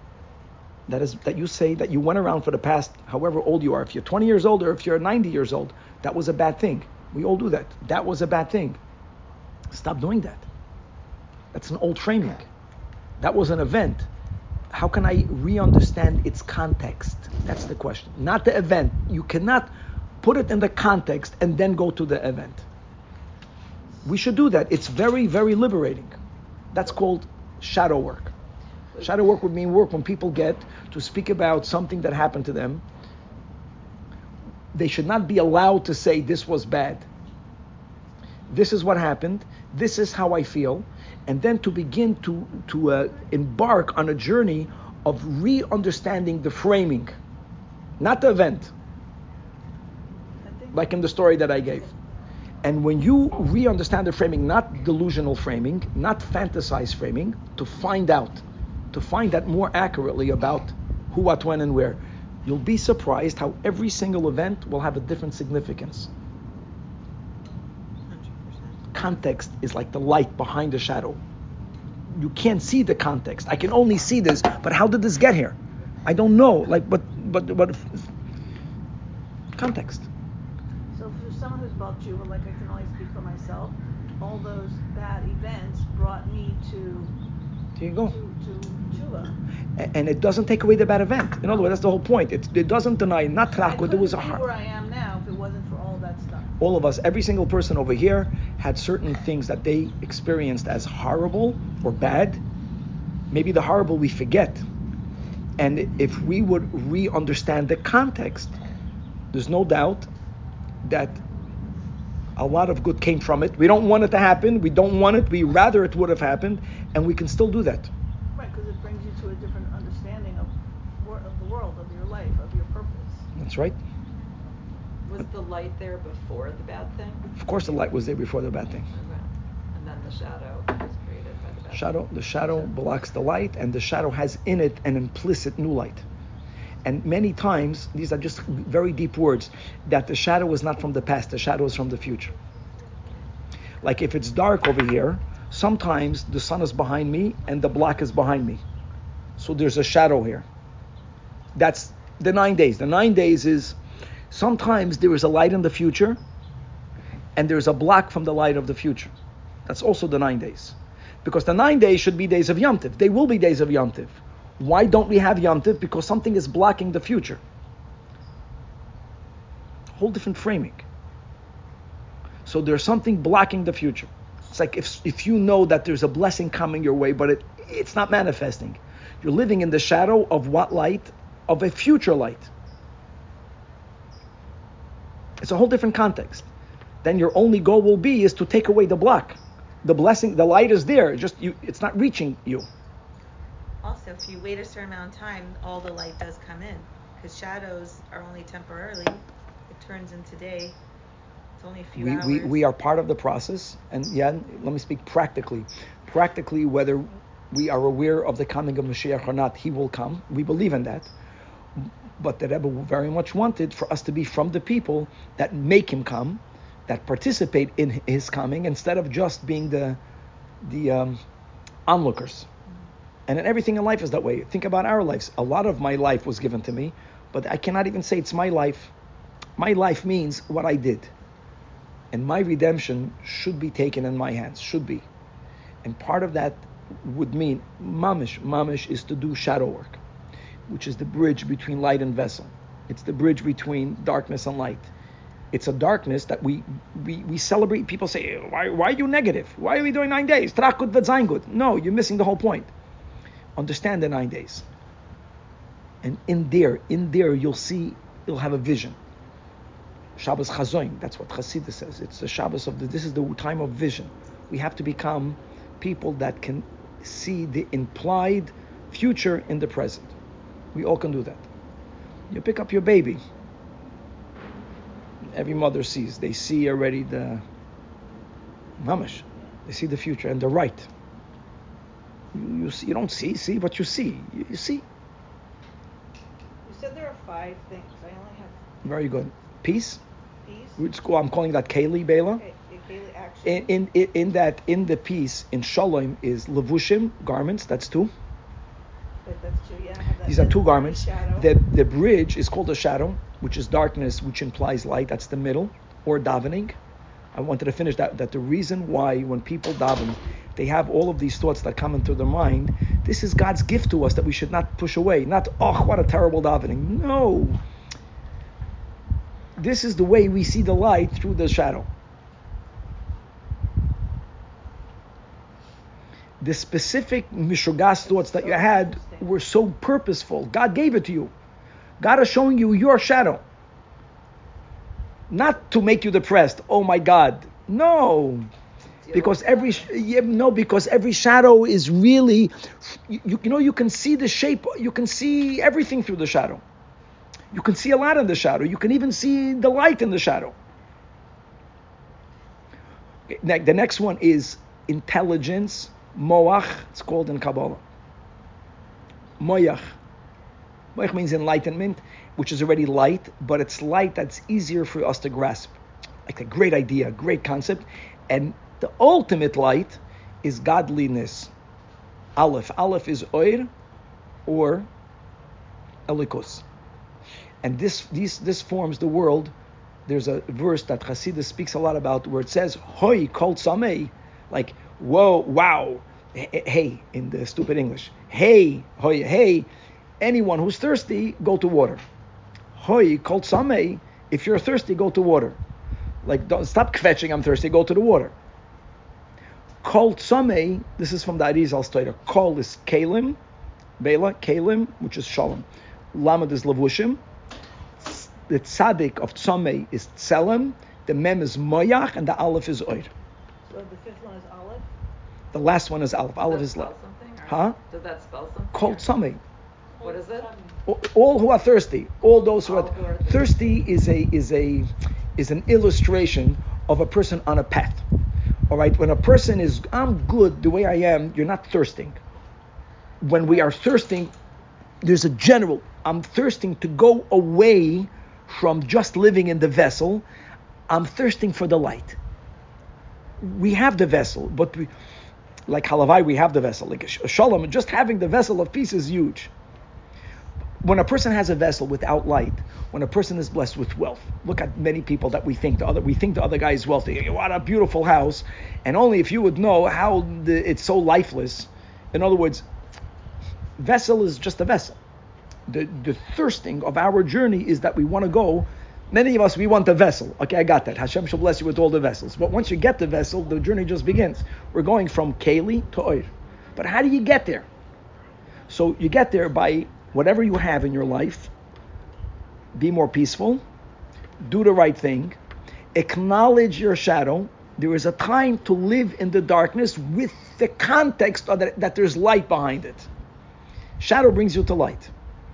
that you say that you went around for the past, however old you are, if you're 20 years old or if you're 90 years old, that was a bad thing. We all do that. That was a bad thing. Stop doing that. That's an old framing. That was an event. How can I re-understand its context? That's the question. Not the event. You cannot put it in the context and then go to the event. We should do that. It's very, very liberating. That's called shadow work. Shadow work would mean work when people get to speak about something that happened to them. They should not be allowed to say this was bad. This is what happened. This is how I feel. And then to begin to embark on a journey of re-understanding the framing, not the event, like in the story that I gave. And when you re-understand the framing, not delusional framing, not fantasized framing, to find out more accurately about who, what, when, and where, you'll be surprised how every single event will have a different significance. 100%. Context is like the light behind the shadow. You can't see the context. I can only see this, but how did this get here? I don't know. Like, but context. So for someone who's about tshuva, like I can only speak for myself, all those bad events brought me to There you go. to tshuva. And it doesn't take away the bad event. In other words, that's the whole point. It doesn't deny, not I trakud. couldn't There was be where I am now if it wasn't for all that stuff. all of us, every single person over here had certain things that they experienced as horrible or bad. Maybe the horrible we forget. And if we would re-understand the context, there's no doubt that A lot of good came from it. We don't want it to happen. We don't want it. We rather it would have happened, and we can still do that. Right, because it brings you to a different understanding of the world, of your life, of your purpose. That's right. Was the light there before the bad thing? Of course, the light was there before the bad thing. Okay. And then the shadow was created by the bad thing. The shadow blocks the light, and the shadow has in it an implicit new light. And many times, these are just very deep words, that the shadow is not from the past, the shadow is from the future. Like if it's dark over here, sometimes the sun is behind me and the block is behind me. So there's a shadow here. That's the 9 days. The 9 days is sometimes there is a light in the future and there's a block from the light of the future. That's also the 9 days. Because the 9 days should be days of Yom Tiv. They will be days of Yom Tiv. Why don't we have Yom Tiv? Because something is blocking the future. Whole different framing. So there's something blocking the future. It's like if you know that there's a blessing coming your way, but it's not manifesting. You're living in the shadow of what light? Of a future light. It's a whole different context. Then your only goal will be is to take away the block. The blessing, the light is there. It's not reaching you. Also, if you wait a certain amount of time, all the light does come in. Because shadows are only temporarily. It turns into day. It's only a few hours. We are part of the process. And yeah, let me speak practically. Practically, whether we are aware of the coming of Mashiach or not, he will come. We believe in that. But the Rebbe very much wanted for us to be from the people that make him come, that participate in his coming, instead of just being the onlookers. And everything in life is that way. Think about our lives. A lot of my life was given to me, but I cannot even say it's my life. My life means what I did. And my redemption should be taken in my hands, should be. And part of that would mean, mamish. Mamish is to do shadow work, which is the bridge between light and vessel. It's the bridge between darkness and light. It's a darkness that we celebrate. People say, why are you negative? Why are we doing 9 days? Trach gut wird sein gut. No, you're missing the whole point. Understand the 9 days. And in there, you'll have a vision. Shabbos Chazoin, that's what Chassidus says. It's the Shabbos this is the time of vision. We have to become people that can see the implied future in the present. We all can do that. You pick up your baby. Every mother sees. They see already the mamash. They see the future and they're right. You see, you don't see, but you see. You see. You said there are 5 things. I only have... Very good. Peace. Peace. I'm calling that Keli Bela. Okay, Keli action. In the peace in Shalom is levushim, garments. That's 2. That's 2. Yeah, I have that. These are 2 garments. Shadow. The bridge is called a shadow, which is darkness, which implies light. That's the middle, or davening. I wanted to finish that the reason why when people daven, they have all of these thoughts that come into their mind. This is God's gift to us that we should not push away. Not, oh, what a terrible davening. No. This is the way we see the light through the shadow. The specific mishugas thoughts that you had were so purposeful. God gave it to you. God is showing you your shadow. Not to make you depressed. Oh my God. No. Because every shadow is really, you can see the shape, you can see everything through the shadow. You can see a lot in the shadow. You can even see the light in the shadow. The next one is intelligence, moach. It's called in Kabbalah. Moach. Moach means enlightenment, which is already light, but it's light that's easier for us to grasp. Like a great idea, a great concept. And the ultimate light is godliness. Aleph. Aleph is oir or elikus. And this forms the world. There's a verse that Chassidus speaks a lot about where it says, Hoi kol samei, like, whoa, wow, hey, in the stupid English. Hey, hoi, hey, anyone who's thirsty, go to water. Hoi kol samei, if you're thirsty, go to water. Like, don't stop kvetching, I'm thirsty, go to the water. Kol samei, this is from the Arizal Stoiter. Kol is kalim, Bela, kalim, which is shalom. Lamed is levushim. The tzaddik of Tzomei is tselem, The mem is moyach and the aleph is oir. So the fifth one is Aleph? The last one is aleph. Does Aleph that is spell something? Or Huh? Does that spell something? Kol or- tzamei. What is it? All who are thirsty. All those who All are who are thirsty is an illustration of a person on a path. All right. When a person is, I'm good the way I am, you're not thirsting. When we are thirsting, there's a general. I'm thirsting to go away from just living in the vessel. I'm thirsting for the light. We have the vessel, but like Halavai, we have the vessel. Like Shalom, just having the vessel of peace is huge. When a person has a vessel without light, when a person is blessed with wealth, look at many people that we think the other guy is wealthy. What a beautiful house, and only if you would know how it's so lifeless. In other words, vessel is just a vessel. The thirsting of our journey is that we want to go. Many of us, we want the vessel. Okay, I got that. Hashem shall bless you with all the vessels. But once you get the vessel, the journey just begins. We're going from Keli to Oir. But how do you get there? So you get there by whatever you have in your life. Be more peaceful. Do the right thing. Acknowledge your shadow. There is a time to live in the darkness with the context of that there's light behind it. Shadow brings you to light.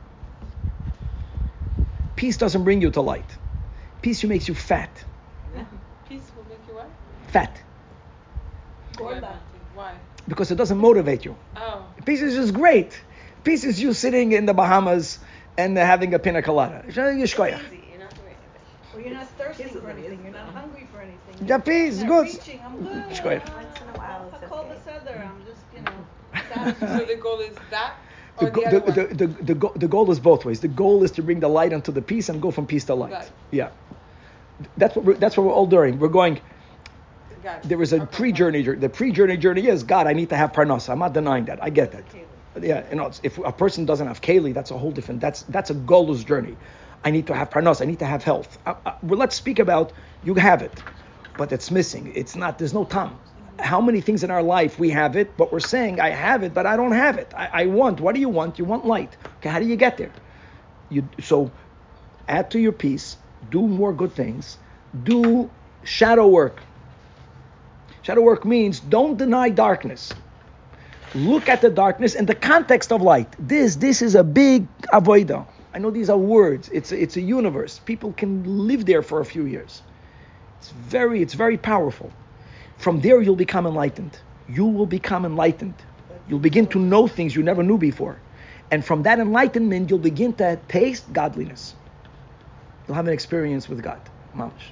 Peace doesn't bring you to light. Peace makes you fat. Peace will make you what? Fat. Gorda. Why? Because it doesn't motivate you. Oh. Peace is just great. Peace is you sitting in the Bahamas and having a pina colada. Easy. You're not doing anything. Well, you're not thirsty Peace for isn't anything. easy, You're not though. hungry for anything. Yeah, peace, You're good. not reaching. I'm good. Shkoyach. Once in a while, it's Hakol okay. beseder. I'm just, So satisfied. the goal is that The, or go- the other one? the goal is both ways. The goal is to bring the light onto the peace and go from peace to light. Right. Yeah. That's what we're all doing. We're going. Got it. There is a Okay. pre-journey. The pre-journey journey is God. I need to have parnasa. I'm not denying that. I get that. Yeah, if a person doesn't have keli, that's a whole different. That's a goalless journey. I need to have parnas. I need to have health. Well, let's speak about you have it, but it's missing. It's not. There's no tam. How many things in our life we have it, but we're saying I have it, but I don't have it. I want. What do you want? You want light. Okay, how do you get there? So add to your peace. Do more good things. Do shadow work. Shadow work means don't deny darkness. Look at the darkness in the context of light. This is a big avoida. I know these are words. It's a universe. People can live there for a few years. It's very powerful. From there you'll become enlightened. You will become enlightened. You'll begin to know things you never knew before. And from that enlightenment you'll begin to taste godliness. You'll have an experience with God. Mamash.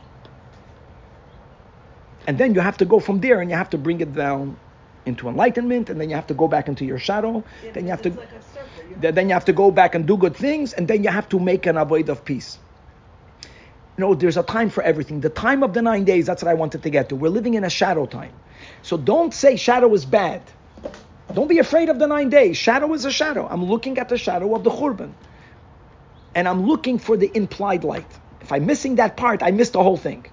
And then you have to go from there and you have to bring it down into enlightenment, and then you have to go back into your shadow. Yeah, Then you have it's to like a circle, then you have to go back and do good things, and then you have to make an avoid of peace. There's a time for everything. The time of the 9 days, that's what I wanted to get to. We're living in a shadow time. So don't say shadow is bad. Don't be afraid of the 9 days. Shadow is a shadow. I'm looking at the shadow of the Khurban. And I'm looking for the implied light. If I'm missing that part, I missed the whole thing.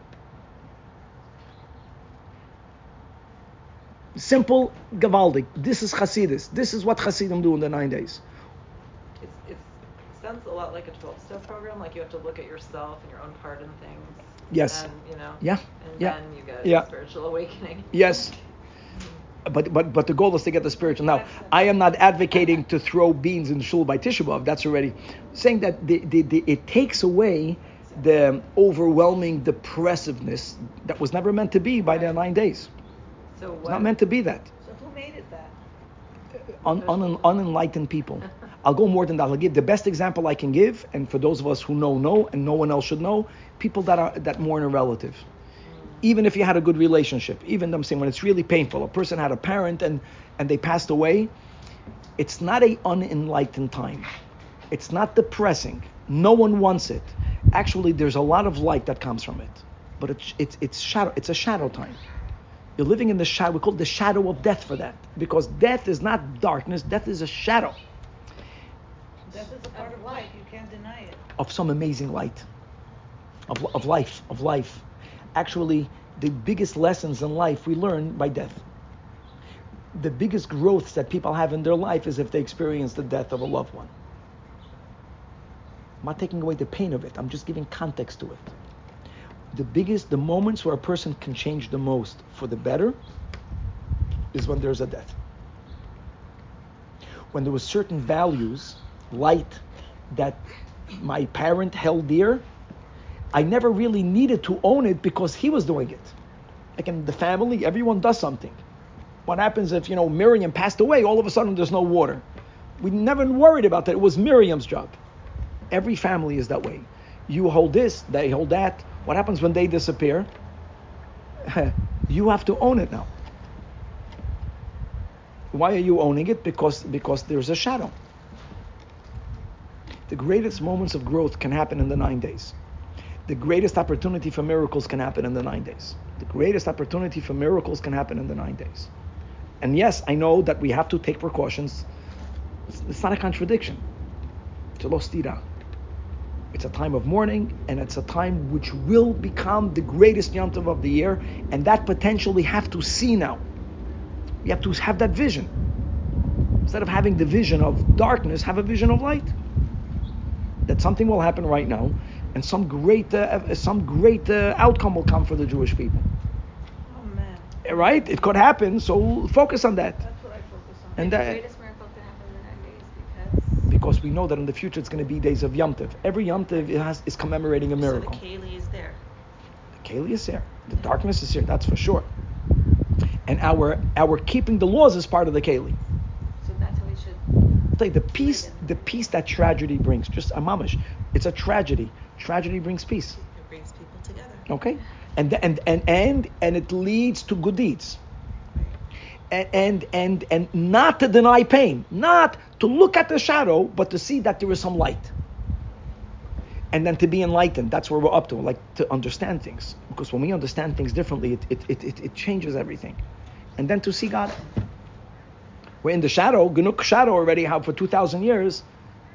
Simple, Gavaldik. This is Hasidus. This is what Hasidim do in the 9 days. It sounds a lot like a 12-step program. Like you have to look at yourself and your own part in things. Yes. And, Yeah. And Yeah. then you get Yeah. a spiritual awakening. Yes. But the goal is to get the spiritual. Now, I am not advocating to throw beans in shul by Tisha B'Av. That's already saying that it takes away the overwhelming depressiveness that was never meant to be by the 9 days. So It's not meant to be that. So who made it that? Unenlightened people. I'll go more than that. I'll give the best example I can give, and for those of us who know, and no one else should know, people that mourn a relative. Even if you had a good relationship, even I'm saying when it's really painful, a person had a parent and they passed away, it's not an unenlightened time. It's not depressing. No one wants it. Actually, there's a lot of light that comes from it. But it's shadow. It's a shadow time. You're living in the shadow. We call it the shadow of death for that. Because death is not darkness. Death is a shadow. Death is a part of life. You can't deny it. Of some amazing light. Of life. Actually, the biggest lessons in life we learn by death. The biggest growths that people have in their life is if they experience the death of a loved one. I'm not taking away the pain of it. I'm just giving context to it. the moments where a person can change the most for the better is when there's a death. When there were certain values, light, that my parent held dear, I never really needed to own it because he was doing it. Like in the family, everyone does something. What happens if, Miriam passed away, all of a sudden there's no water? We never worried about that. It was Miriam's job. Every family is that way. You hold this, they hold that. What happens when they disappear? You have to own it now. Why are you owning it? Because there's a shadow. The greatest moments of growth can happen in the 9 days. The greatest opportunity for miracles can happen in the 9 days. The greatest opportunity for miracles can happen in the 9 days. And yes, I know that we have to take precautions. It's not a contradiction. It's a lo stira. It's a time of mourning, and it's a time which will become the greatest Yom Tov of the year, and that potential we have to see now. We have to have that vision. Instead of having the vision of darkness, have a vision of light. That something will happen right now, and some great outcome will come for the Jewish people. Oh man. Right? It could happen, so focus on that. That's what I focus on. And the that, greatest miracle can happen in the 9 days because we know that in the future it's going to be days of Yom Tov. Every Yom Tov is commemorating a miracle. So the Keli is there. The Keli is here. The darkness is here. That's for sure. And our keeping the laws is part of the Keli. So that's how we should. Tell you, the peace that tragedy brings. Just a mamash. It's a tragedy. Tragedy brings peace. It brings people together. Okay, and it leads to good deeds. And not to deny pain, not to look at the shadow, but to see that there is some light. And then to be enlightened. That's where we're up to, like to understand things. Because when we understand things differently, it changes everything. And then to see God. We're in the shadow, Ganuk shadow already, how for 2,000 years.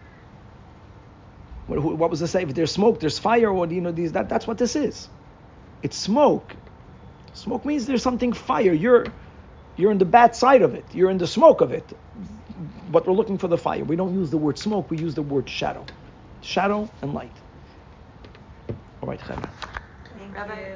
What was the say? If there's smoke, there's fire, or that's what this is. It's smoke. Smoke means there's something fire. You're in the bad side of it. You're in the smoke of it. But we're looking for the fire. We don't use the word smoke, we use the word shadow. Shadow and light. All right, Chana. Rabbi.